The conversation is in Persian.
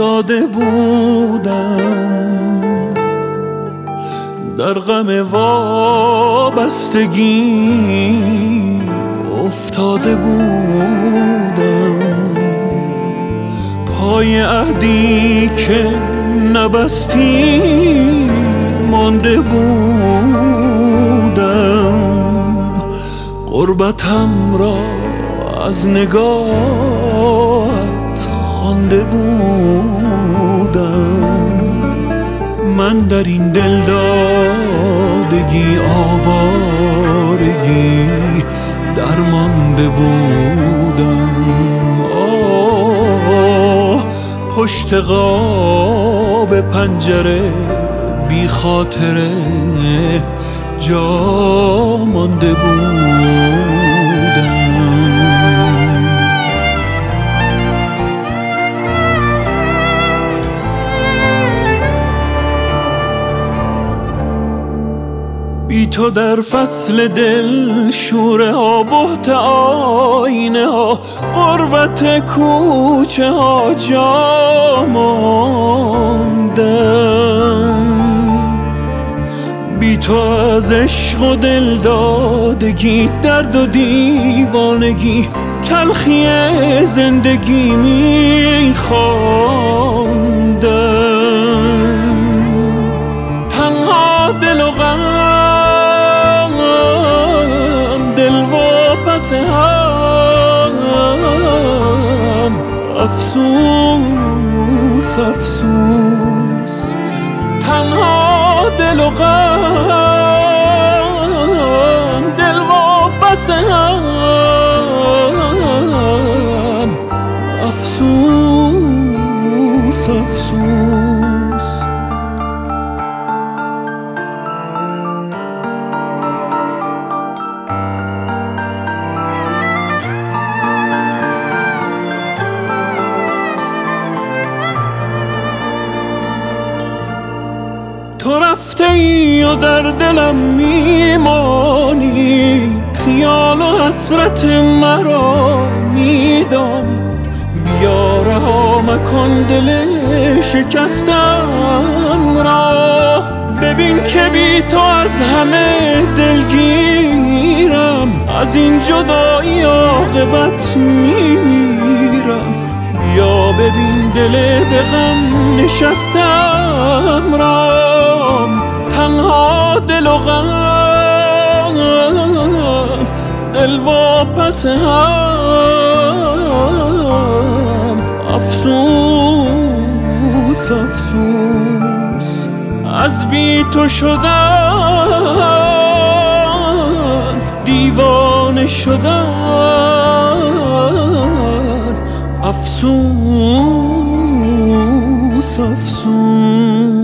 ایستاده بودم، در غم وابستگی افتاده بودم، پای عهدی که نبستی مانده بودم، غربتم را از نگاهت خوانده بودم. من در این دلدادگی آوارگی درمانده بودم. پشت قاب پنجره بی خاطره جا مانده بودم. بی تو در فصل دل شوره ها، بهت آینه ها، غربت کوچه ها جا ماندم. بی تو از عشق و دل دادگی، درد و دیوانگی، تلخی زندگی می خواندم. تنها دل و غم، دل و پس هم، افسوس افسوس. تنها دل و غم، دل و پس هم، افسوس افسوس. تو رفته ای و در دلم میمانی، خیال و حسرت مرا میدانی. بیا رها مکن دل شکستم را، ببین که بی تو از همه دلگیرم، از این جدایی عاقبت میمیرم. بیا ببین دل به غم نشستم را، تنها دل و غم، دل و پس هم، افسوس افسوس. از بی تو شدن، دیوانه شدن، افسوس افسوس.